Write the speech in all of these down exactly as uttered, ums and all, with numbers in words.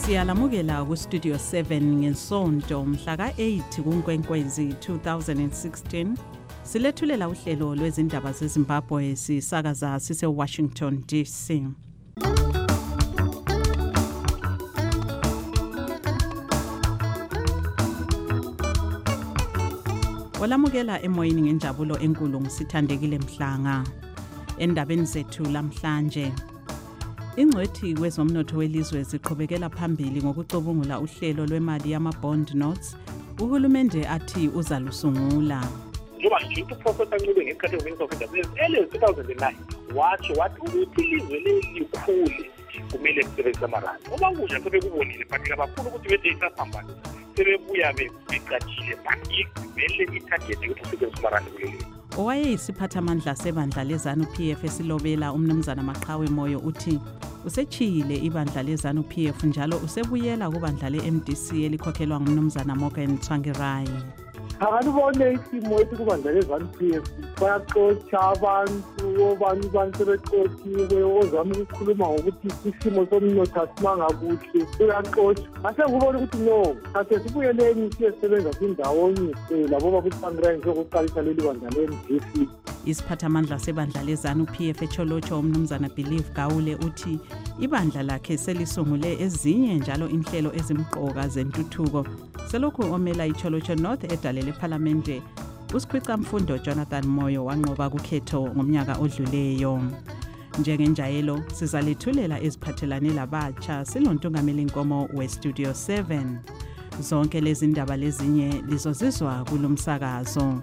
Siyalamukela ku Studio seven ngesonto mhla ka eight kuNkwenkwezi two thousand sixteen. Silethulela uhlelo lwezindaba zeZimbabwe sisakaza sise Washington D C. Walamukela emoyeni ngenjabulo enkulu ngisithandekile Mhlanga. Endabeni zethu lamhlanje, ingcwethi kwezomnotho welizwe ziqhubekela phambili ngokucubungula uhlelo lwemali yama-bond notes. Uhulumende athi uzalusungula. Njoba nje uProfessor Ncube ngesikhathi eMinista of Industry early two thousand nine wathi wathi ukuthi ilizwe lelikhulu kumele lisebenzise amarandi. Uma kunje sebekubonile but kabakhulu ukuthi bede isaphambana sebebuya beqathile but ivele itarget ukuthi usebenzise amarandi kuleli. Owayeyisiphathamandla sebandla lezanu P F esilobela umnumzana Maqhawe Moyo uthi usechiyile ibandla lezanu P F njalo usebuyela kubandla le-M D C elikhokhelwa ngumnumzana Morgan Tsvangirai. Akalibone isimo esikubandla lezanu P F bayaxotsha abantu obani bantu sebexotshiwe ozama ukukhuluma ngokuthi isimo somnotho asimanga kuhle uyaxotsha. Ase ngibona ukuthi no ase sibuyeleni siyesebenza sindawonye labo bakuTsvangirai njengokuqalisa leli bandla le-M D C. Isiphathamandla sebandla lezanu P F eCholocho umnumzana Believe Gawule uthi ibandla lakhe selisungule ezinye njalo inhlelo ezimqoka zentuthuko. Selokhu omela iCholocho North edalele eParliamente uSikhwica Mfundo Jonathan Moyo wanqoba kukhetho ngomnyaka odluleyo. Njengenjayelo sizalethulela eziphathelane labatsha silontungameli inkomo we-Studio seven. Zonke lezi ndaba lezinye lizozizwa kulomsakazo.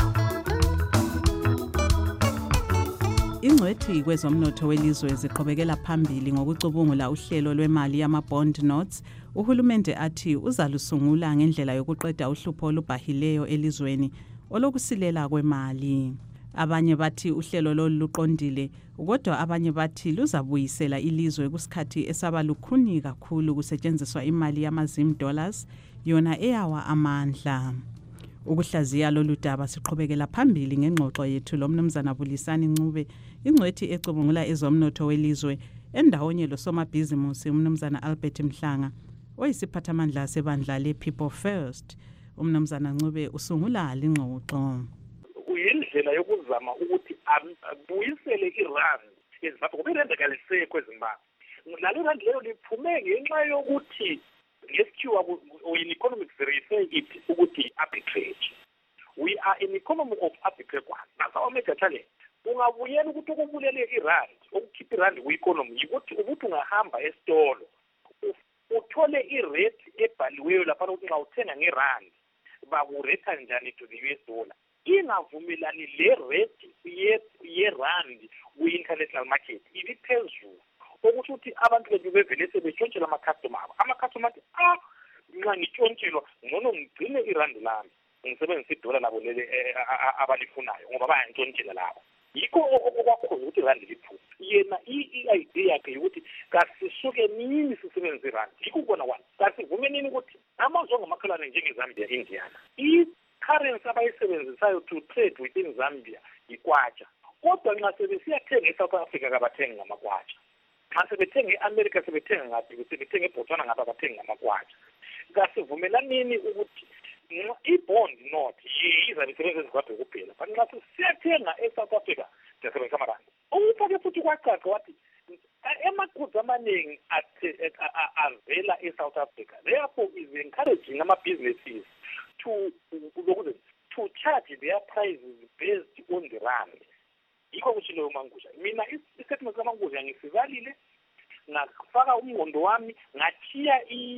Ingcwethi kwezomnotho welizwe ziqhubekela phambili ngokucubungula uhlelo lwemali yama-bond notes. Uhulumende athi uzalusungula ngendlela yokuqeda uhlupho olubhahileyo elizweni olokusilela kwemali. Abanye bathi uhlelo lolu luqondile, kodwa abanye bathi luzabuyisela ilizwe kusikhathi esaba lukhuni kakhulu kusetshenziswa imali yamazim dollars yona eyawa amandla. Ukuhlaziya lolu daba siqhubekela phambili ngengxoxo yethu lomnumzana Bulisani Ncube, ingcwethi ecubungula ezomnotho welizwe, endawonye losomabhizimusi umnumzana Albert Mhlanga oyisiphathamandla sebandla le-People First. Umnumzana Ncube usungula lingxoxo. Uyindlela yokuzama ukuthi abuyisele irandi eZimbabwe kube irandi kalisekho eZimbabwe. Lalo irandi lelo liphume ngenxa yokuthi ngesikhiwa in economics they say it ukuthi arbitrage. We are in economy of arbitrage. That's our major challenge. Ungabuyela ukuthi ukubulele irandi ukukhipha irandi ku-economy ukuthi ukuthi ungahamba esitolo uthole irate ebhaliweyo lapha ukuthi xa uthenga ngerandi bakureta njani to the U S dollar. Ingavumelani le rate yerandi ku-international market ibiphezulu ukuthi uthi abantu bethu bevele sebetshontshela ama-customer abo. Ama-customer athi ah nxa ngitshontshelwa ngcono ngigcine irandi lami ngisebenzisa idola labo leli abalifunayo ngoba bayantshontshelwa labo. Yikho okwakhona ukuthi irandi liphume. Yena i-idea yakhe yokuthi kasisuke nini sisebenzisa irandi. Yikho ukubona wani kasivume nini ukuthi amazwe angamakhelwane njengeZambia, Indiana i-currency abayisebenzisayo to trade within Zambia ikwacha. Kodwa nxa sebesiyathenga eSouth Africa kabathengi ngamakwacha. Nxa sebethenga e-America sebethenga ngaphi sebethenga eBotswana ngapha bathenga ngamakwacha. Kasivumelanini ukuthi i-bond not yiza lisebenza eZimbabwe kuphela but nxa siyathenga eSouth Africa siyasebenzisa amarandi. Ukufake futhi kwacaca wathi emaqhuzu amaningi avela eSouth Africa therefore is encouraging ama-businesses to to charge their prices based on the rand. Yikho kutshileyo Mangudla. Mina istatement kaMangudla ngisivalile ngafaka umngondo wami ngathiya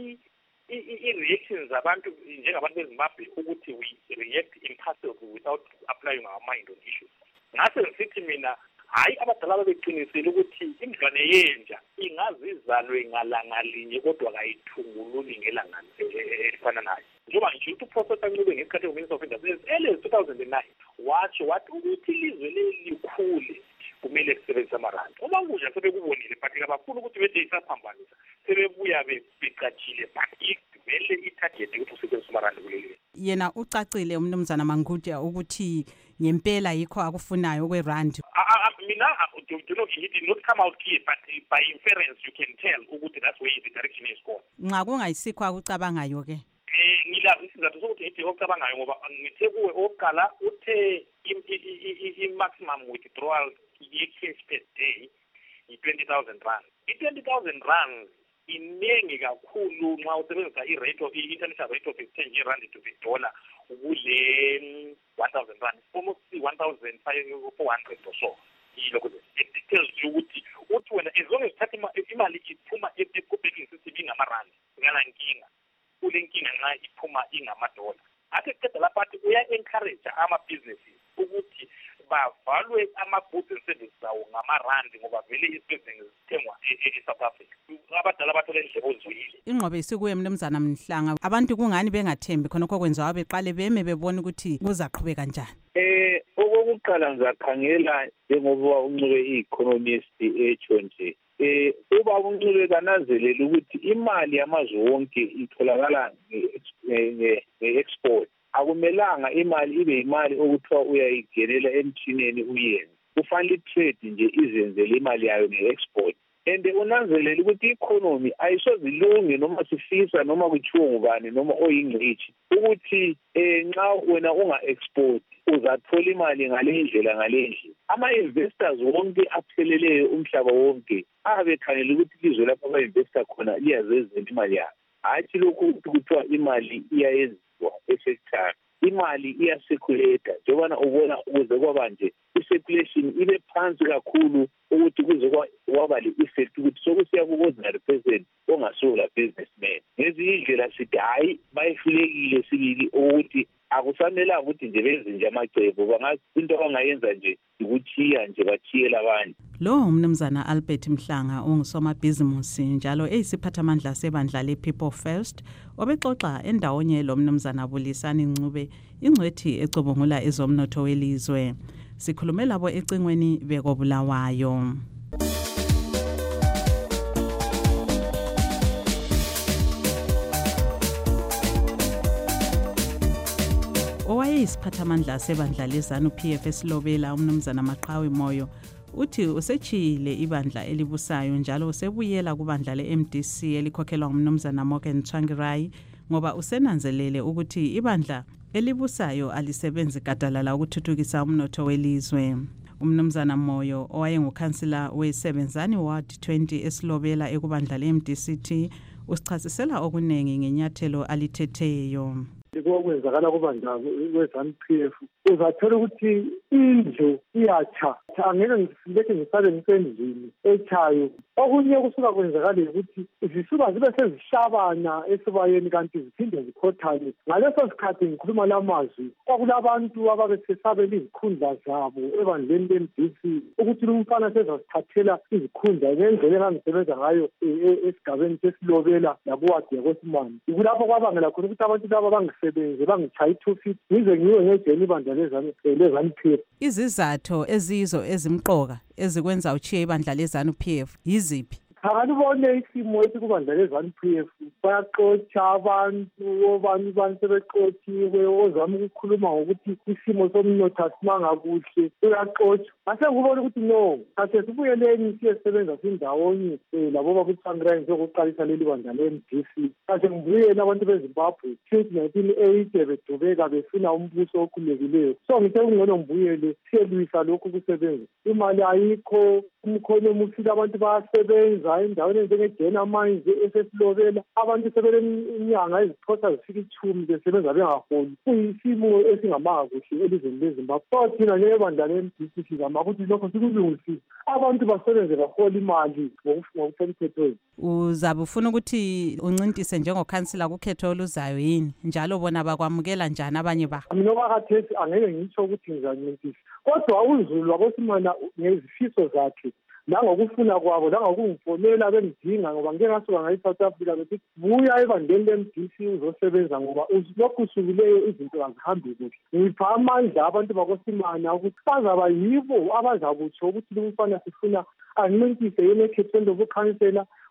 i-reactions zabantu njengabantu beZimbabwe ukuthi we react impulsively without applying our mind on issues. Ngase ngisithi mina hayi abadala babeqinisile ukuthi imidlwane yenja ingazizalwe ngalanga linye kodwa kayithungululi ngelanga elifana nayo. Njoba nje uProfessor Ncube ngesikhathi eMinista of Industry early two thousand nine wathi wathi ukuthi ilizwe lelikhulu kumele lisebenzise amarandi. Uma kunje sebekubonile but kabakhulu ukuthi bede isaphambana sebebuya beqathile but ivele itarget ukuthi usebenzise amarandi kuleli. Yena ucacile umnumzana Mangudya ukuthi ngempela yikho akufunayo kwerandi. Mina you, you know, it did not come out clear, but by inference you can tell ukuthi that's where the direction is going. Nxa kungayisikho akucabangayo ke. Eh ngila isizathu sokuthi ngithi okucabangayo ngoba ngithe kuwe oqala uthe i-maximum withdrawal ye-cash per day yi-twenty thousand rand. I-twenty thousand rand iningi kakhulu nxa usebenzisa i-rate of i-international rate of exchange ye-rand to the dollar kule one thousand rand, almost one thousand four hundred or so. It tells you ukuthi uthi wena as long as uthatha imali iphuma ekubhekini system ingamarandi ngala nkinga kule nkinga nxa iphuma ingamadola. Ake qeda lapha athi uya-encourage ama-businesses ukuthi bavalwe ama-goods and services awo ngamarandi ngoba vele izinto zithengwa e-South Africa. Abadala bathola indleko ezwile. Ingqobe isikuye mnumzana Mhlanga, abantu kungani bengathembi khonokho kwenziwa beqale beme bebona ukuthi kuzaqhubeka kanjani. Eh okokuqala ngizakhangela njengoba uNcube i-economist etsho nje. Eh uba uNcube kananzelela ukuthi imali yamazwe wonke itholakala nge-export. Akumelanga imali ibe imali okuthiwa uyayigelela emthineni uyenze. Kufanele i-trade nje izenzele imali yayo nge-export. And unanzelela ukuthi i-economy ayisozilunge noma sifisa noma kuthiwa ngubani noma oyingcitshi ukuthi eh nxa wena unga-export uzathola imali ngale ndlela ngale ndlela. Ama-investors wonke apheleleyo umhlaba wonke abekhangela ukuthi ilizwe lapho aba-investor khona liyazenzela imali yabo. Hathi lokhu ukuthi kuthiwa imali iyayenziwa e-sector. Imali iyasirculate njengobana ubona ukuze kwaba nje i-circulation ibe phansi kakhulu ukuthi kuze kwaba le-effect ukuthi sokusiya ku-ordinary person ongasola businessman. Ngezinye indlela sithi hayi bayihlulekile sibili ukuthi akusamelanga ukuthi nje benze nje amacebo bangazi into abangayenza nje ukuthiya nje bathiyela abanye. Lo umnumzana Albert Mhlanga ongusomabhizimusi njalo eyisiphathamandla sebandla le-People First obexoxa endawonye lo mnumzana Bulisani Ncube ingcwethi ecubungula ezomnotho welizwe. Sikhulume labo ecingweni bekobulawayo. Owayeyisiphathamandla sebandla lezanu P F esilobela umnumzana Maqhawe Moyo uthi usechile ibandla elibusayo njalo usebuyela kubandla le-M D C elikhokhelwa ngumnumzana Morgan Tsvangirai ngoba usenanzelele ukuthi ibandla elibusayo alisebenzi gadalala ukuthuthukisa umnotho welizwe. Umnumzana Moyo owayengukhansila we-Sebenzani Ward twenty esilobela ekubandla le-M D C T usichasisela okunengi ngenyathelo alithetheyo. Okwenzakala kubandla we-ZANU P F uzathola ukuthi indlu iyatsha, angeke ngisilethe ngisale ngisendlini echayo. Okunye kusuka kwenzakala ukuthi zisuka zibe sezishabana esibayeni kanti ziphinde zikhothane. Ngaleso sikhathi ngikhuluma lamazwi kwakulabantu ababesesabela izikhundla zabo ebandleni le-M D C ukuthi lumfana sezasithathela izikhundla ngendlela engangisebenza ngayo esigabeni sesilobela labuwadi yakosimani. Kulapho kwabangela khona ukuthi abantu laba bangisebenze bangichaya i-two feet ngize ngiwe ngejeni ibandla lezanu P F. Izizatho ezizo ezimqoka ezikwenza uchiye ibandla lezanu P F yiziphi? Akalibone isimo esikubandla lezanu P F bayaxotsha abantu obani bantu sebexotshiwe ozama ukukhuluma ngokuthi isimo somnotho asimanga kuhle uyaxotsha. Ase ngibona ukuthi no ase sibuyeleni siyesebenza sindawonye labo babuTsvangirai njengokuqalisa leli bandla le-M D C. Ase ngibuyela abantu beZimbabwe since nineteen eighty bedubeka befuna umbuso okhululekileyo. So ngithe kungcono ngibuyele siyelwisa lokhu kusebenza. Imali ayikho, umkhono musile abantu bayasebenza endaweni njengejena manje esesilobela abantu sebeleminyanga eziphosa zifika ichumi besebenza bengaholi. Kuyisimo esingamanga kuhle elizweni leZimbabwe. So thina njengebandla le-M D C sizama ukuthi lokho sikulungisise abantu basebenze bahola imali ngokusemthethweni. Uzabe ufuna ukuthi uncintise njengokhansila kukhetho oluzayo yini njalo bona bakwamukela njani abanye ba? Mina bakhathesi angeke ngitsho ukuthi ngizancintisa kodwa uZulu wakosimana ngezifiso zakhe nangokufuna kwabo nangokungifonela bengidinga ngoba ngeke ngasuka ngayi-South Africa bethi buya ebandleni le-M D C uzosebenza ngoba lokhu usukileyo izinto azihambi kuhle. Ngipha amandla abantu bakosimana ukuthi bazaba yibo abazakutsho ukuthi lumfana sifuna ancintise yena ekhethweni lobukhansela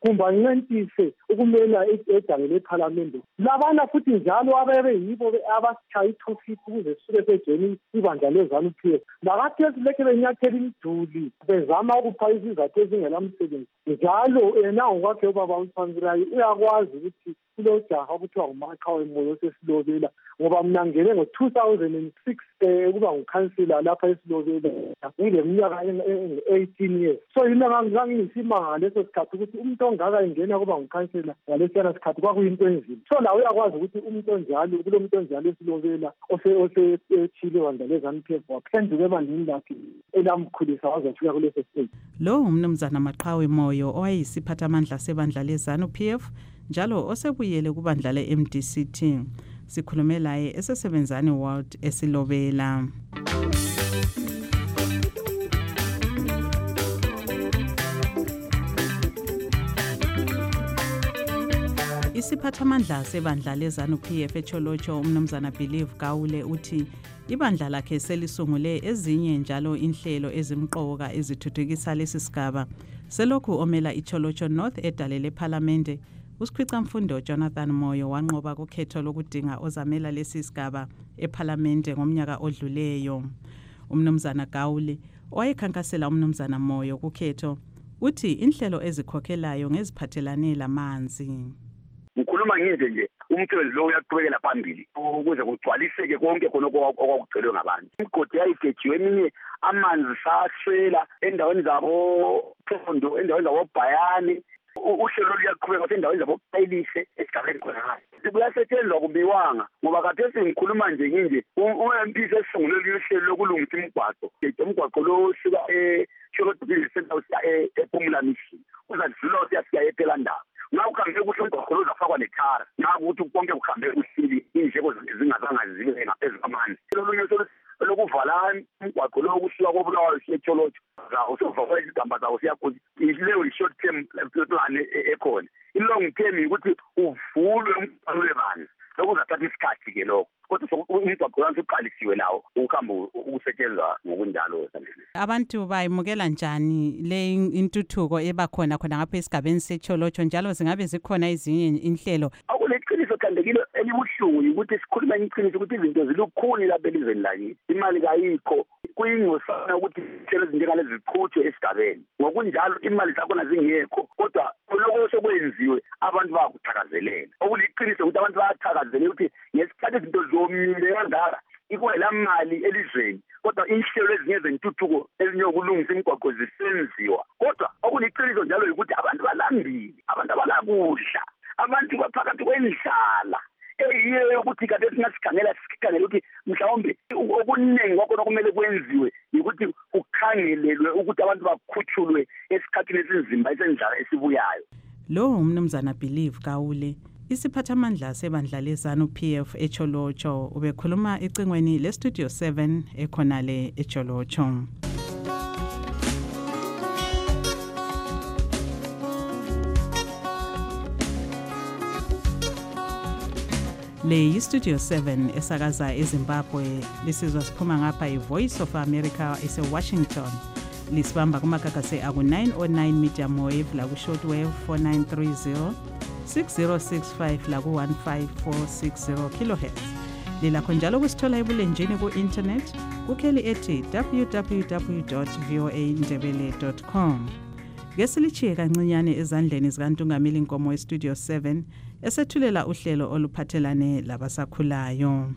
kumbe ancentise ukumela edangeni lephalamende. Labana futhi njalo ababe yibo abasitshaya i-tofit ukuze sisuke sejeni ibandla le-ZANU-P F. Nakathesi lekhe benyathela imiduli bezama ukupha izizathu ezingelamsebenzi. Njalo yena ngokwakhe ubaba uThwanzirayi uyakwazi ukuthi kulo jaha okuthiwa nguMaqhawe Moyo osesilobela, ngoba mina ngene ngo-two thousand six um ukuba ngukhansila lapha esilobela ngileminyaka engu-eighteen years. So yina ngangiyisimanga ngaleso sikhathi ukuthi umuntu ongaka ingena kuba ngukhansila ngalesiyana sikhathi kwakuyinto enzima. So lawe uyakwazi ukuthi umuntu onjalo kulo muntu onjalo esilobela osethile ibandla le-ZANU-P F waphenduka ebandleni lakhe elamkhulisa wazafika kuleso stage. Lo umnumzana Maqhawe Moyo owayeyisiphathamandla sebandla le-ZANU-P F njalo osebuyele kubandla le-M D C T. Sikhulume laye esesebenzani ward esilobela. Isiphathamandla sebandla le-ZANU-P F eCholotsho umnumzana Believe Gawule uthi ibandla lakhe selisungule ezinye njalo inhlelo ezimqoka ezithuthukisa lesi sigaba. Selokhu omela iCholotsho North edale lephalamende, uSikhwicamfundo Jonathan Moyo wanqoba kukhetho lokudinga ozamela lesi sigaba ephalamende ngomnyaka odluleyo. Umnumzana Gawule owayekhankasela umnumzana Moyo kukhetho uthi inhlelo ezikhokhelayo ngeziphathelane lamanzi. Ngikhuluma ngize nje umsebenzi lo uyaqhubekela phambili ukuze kugcwaliseke konke khona okwakucelwe ngabantu. Imigodi yayigejiwe eminye amanzi saswela endaweni zabo Thondo, endaweni zabo Bhayane. Uhlelo luyaqhubeka endaweni zabo Kayilise esigabeni khona. Kuyasetshenzwa kubiwanga ngoba khathesi ngikhuluma nje nginje u-M P sesungulele uhlelo lokulungisa imigwaqo. Umgwaqo lo usuka eCholotsho Center usiya ePhumula Mission. Uzadlula siyasiya ePhelandaba. Ngabe kuhambe kuhle umgwaqo uzafakwa nethara. Ngabe ukuthi konke kuhambe kuhlili indleko zingazanga zibe ngaphezulu kwamanzi. Lolunye lokuvala umgwaqo lo kusuka koBulawayo siya eCholotsho. Usovala izigamba zawo siyakuthi ileyo short term plan ekhona. I-long term ukuthi uvulwe umgwaqo webanzi. Lokuzathatha isikhathi ke lokho. Kodwa umgwaqo wonke uqalisiwe lawo ukuhamba ukusetshenzwa ngokunjalo. Abantu bayimukela njani le intuthuko ebakhona khona ngapha esigabeni seCholotsho njalo zingabe zikhona ezinye inhlelo? Akuleqiniso khandekile elibuhlungu ukuthi sikhuluma iqiniso ukuthi izinto zilukhuni lapha elizweni lakithi. Imali kayikho. Kuyingosana ukuthi inhlelo ezinjengalezi ziqhutshwe esigabeni. Ngokunjalo imali zakhona zingekho kodwa lokho sekwenziwe abantu bayakuthakazelela. Okuliqiniso ukuthi abantu bayathakazelela ukuthi ngesikhathi izinto zomile kangaka ikwela mali elizweni kodwa inhlelo ezinye zentuthuko ezinyokulungisa imigwaqo zisenziwa. Kodwa okuliqiniso njalo ukuthi abantu balambile, abantu abalakudla, abantu baphakathi kwendlala. Eyiyo ukuthi kade singasikhangela sikhangela ukuthi mhlawumbe okuningi kwakho okumele kwenziwe ukuthi ukhangelelwe ukuthi abantu bakhutshulwe esikhathini esinzima esendlala esibuyayo. Lo umnumzana Believe Gawule isiphathamandla sebandla le-ZANU-P F eCholotsho ubekhuluma ecingweni le-Studio seven ekhonale eCholotsho. Le yi-Studio seven esakaza eZimbabwe lisizwa siphuma ngapha i-Voice of America ese-Washington. Lisibamba kumagagase aku-nine oh nine medium wave laku-shortwave four nine three zero, six zero six five laku-one five four six zero kilohertz. Lilakho njalo kusithola ebulenjini ku-internet kukheli ethi w w w dot v o a ndebele dot com. Ngesilichiye kancinyane ezandleni zikaNtungamili Nkomo e-Studio seven esethulela uhlelo oluphathelane labasakhulayo.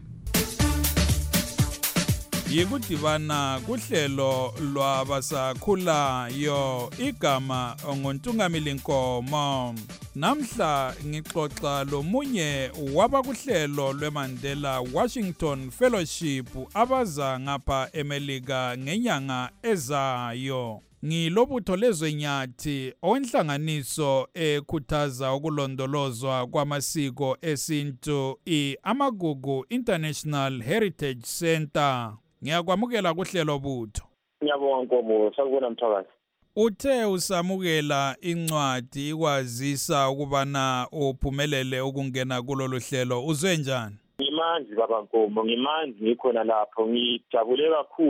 Yikudibana kuhlelo lwabasakhulayo igama ngoNtungamili Nkomo. Namhla ngixoxa lomunye wabakuhlelo lweMandela Washington Fellowship abaza ngapha eMelika ngenyanga ezayo. Ngilobutho lezwenyathi onhlanganiso ekhuthaza ukulondolozwa kwamasiko esintu i-Amagugu International Heritage Center. Ngiyakwamukela kuhlelo butho. Ngiyabonga Nkomo, sakubona Mthakazi. Uthe usamukela incwadi ikwazisa ukubana uphumelele ukungena kulolu hlelo, uzwe njani? Ngimanzi baba Nkomo, ngimanzi ngikhona lapho, ngijabule kakhulu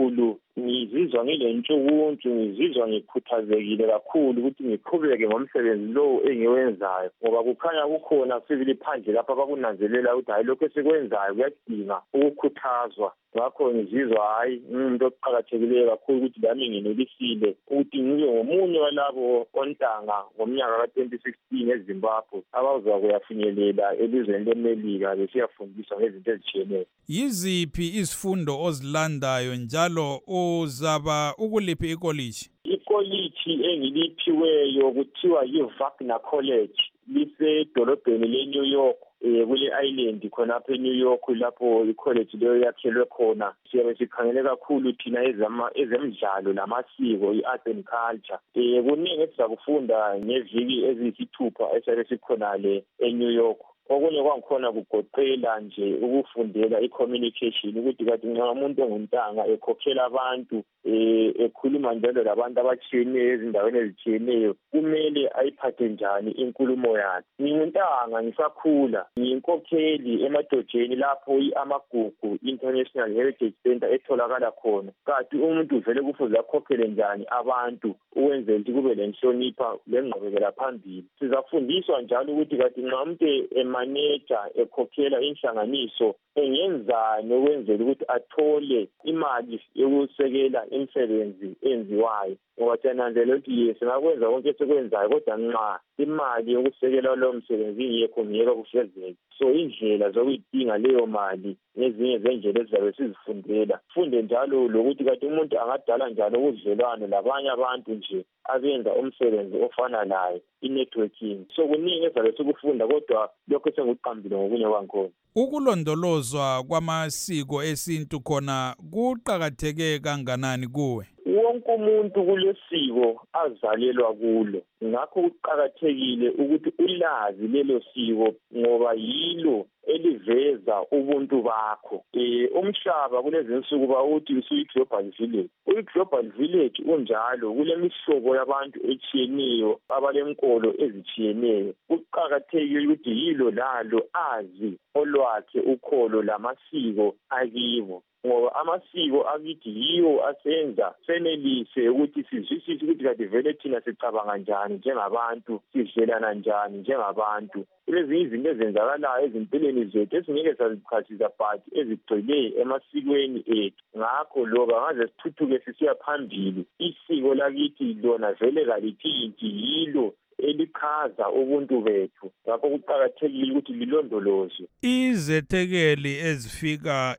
ngizizwa ngilentshukuntshu, ngizizwa ngikhuthazekile kakhulu ukuthi ngiqhubeke ngomsebenzi lo engiwenzayo, ngoba kukhanya kukhona sibili phandle lapha bakunanzelela ukuthi hayi lokho esikwenzayo kuyadinga ukukhuthazwa. Ngakho ngizizwa hayi umuntu oqakathekileyo kakhulu ukuthi lami nginelisile ukuthi ngibe ngomunye walabo ontanga ngomnyaka ka twenty sixteen eZimbabwe abazoba kuyafinyelela elizweni leMelika besiyafundiswa ngezinto ezitshiyeneyo. Yiziphi izifundo ozilandayo njalo uzaba ukuliphi ikoliji? Ikoliji engiliphiweyo kuthiwa yi-Wagner College, lisedolobheni le-New York. Eh kule island khonapha eNew York lapho icollege leyo yakhelwe khona. Siyabe sikhangele kakhulu thina ezama ezemidlalo namasiko i-art and culture. Eh kuningi esizakufunda ngeviki eziyisithupha esiyabe sikhona le eNew York. Okunye kwangikhona kugoqela nje ukufundela i-communication ukuthi kathi nxa umuntu onguntanga ekhokhela abantu eh ekhuluma njalo labantu abatshiyeneyo ezindaweni ezitshiyeneyo kumele ayiphathe njani inkulumo yakhe. Nginguntanga ngisakhula, ngiyinkokheli emadojeni lapho i-Amagugu International Heritage Center etholakala khona. Kanti umuntu vele kufuze akhokhele njani abantu ukwenzela ukuthi kube lenhlonipha lengqubekela phambili. Sizafundiswa njalo ukuthi kathi nxa umuntu manager ekhokhela inhlanganiso engenzani ukwenzela ukuthi athole imali yokusekela imisebenzi enziwayo. Ngoba siyananzelela ukuthi yes singakwenza konke esikwenzayo kodwa nxa imali yokusekela lo msebenzi ingekho ngeke kufezeke. So indlela zokuyidinga leyo mali nezinye zendlela ezizabe sizifundela. Funde njalo lokuthi kathi umuntu angadala njalo ubudlelwano labanye abantu nje abenza umsebenzi ofana naye, i-networking. So kuningi ezabe sikufunda kodwa lokho senguqambile ngokunye kwangikhona. Ukulondolozwa kwamasiko esintu khona kuqakatheke kanganani kuwe? Wonke umuntu kulesiko azalelwa kulo. Ngakho kuqakathekile ukuthi ulazi lelo siko ngoba yilo eliveza ubuntu bakho. Eh umhlaba kulezi insuku bawuthi usuyi-global village. Uyi-global village unjalo kulemihlobo yabantu etshiyeneyo abalenkolo ezitshiyeneyo. Kuqakathekile ukuthi yilo lalo azi olwakhe ukholo lamasiko akibo. Ngoba amasiko akithi yiwo asenza senelise ukuthi sizwisise ukuthi kade vele thina sicabanga njani njengabantu, sidlelana njani njengabantu. Lezi izinto ezenzakalayo ezimpilweni zethu esingeke sazichasisa but ezigcwele emasikweni ethu. Ngakho loba ngaze sithuthuke sisiya phambili, isiko lakithi lona vele kalithinti yilo elichaza ubuntu bethu. Ngakho kuqakathekile ukuthi lilondolozwe. Izethekeli ezifika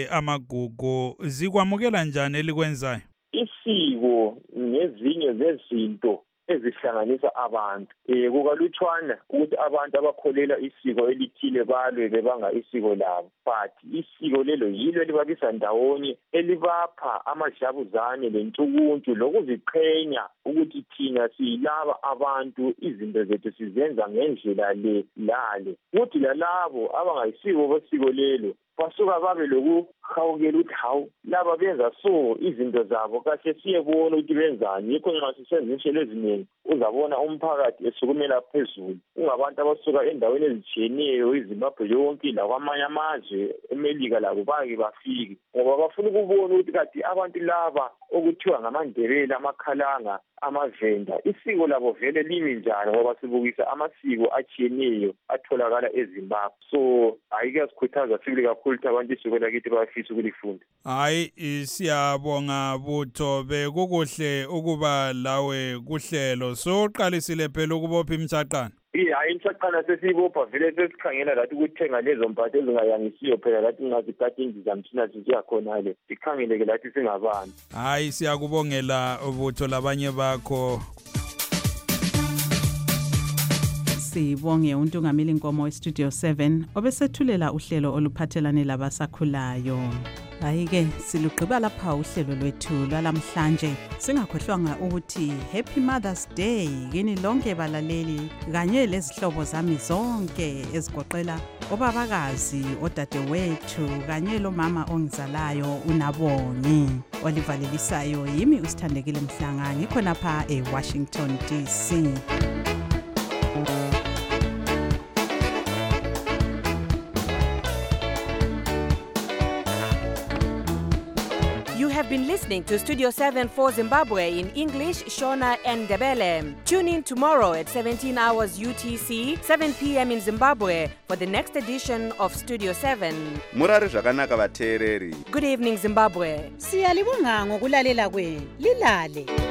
eAmagugu zikwamukela njani elikwenzayo? Isiko ngezinye zezinto ezihlanganisa abantu. Eh kukalutshwana ukuthi abantu abakholela isiko elithile balwe bebanga isiko labo. But isiko lelo yilo elibabisa ndawonye, elibapha amajabuzane lentshukuntshu lokuziqhenya ukuthi thina siyilaba abantu izinto zethu sizenza ngendlela le lale. Kuthi lalabo abangayisiko besiko lelo basuka babe lokuhawukela ukuthi hawu laba benza so izinto zabo kahle siyebona ukuthi benzani. Yikho nxa sisenza inhlelo eziningi uzabona umphakathi esukumela phezulu. Ungabantu abasuka endaweni ezitshiyeneyo iZimbabwe yonke lakwamanye amazwe eMelika labo bake bafike ngoba bafuna ukubona ukuthi kati abantu laba okuthiwa ngamaNdebele, amakhalanga, amavenda isiko labo vele limi njani ngoba sibukisa amasiko atshiyeneyo atholakala eZimbabwe. So ayike sikhuthaza sibili kakhulu ukuthi abantu isiko lakithi bayafisa ukulifunda. Hayi siyabonga Butho, bekukuhle ukuba lawe kuhlelo. So uqalisile phela ukubopha imsaqana. Eh hayi imsaqana sesibopha vele sesikhangela lathi ukuthenga lezo mpahla ezingayangisiyo phela lathi ngazikade indizamthina siyakhona le. Sikhangeleke lathi singabani. Hayi siyakubongela Butho labanye bakho. Sibonge uNtungameli Nkomo weStudio seven obesethulela uhlelo oluphathelane labasakhulayo. Hayi-ke silugqiba lapha uhlelo lwethu lwalamhlanje, singakhohlwanga ukuthi Happy Mother's Day kini lonke balaleli kanye lezihlobo zami zonke ezigoqela obabakazi, odadewethu kanye lomama ongizalayo uNabongi. Olivalelisayo yimi uSithandekile Mhlanga ngikhonapha eWashington D C. have been listening to Studio seven for Zimbabwe in English, Shona and Ndebele. Tune in tomorrow at seventeen hours U T C, seven p.m. in Zimbabwe for the next edition of Studio seven. Murari zvakanaka vateereri. Good evening, Zimbabwe. Siyalibonga ngokulalela kwenu. Lilale.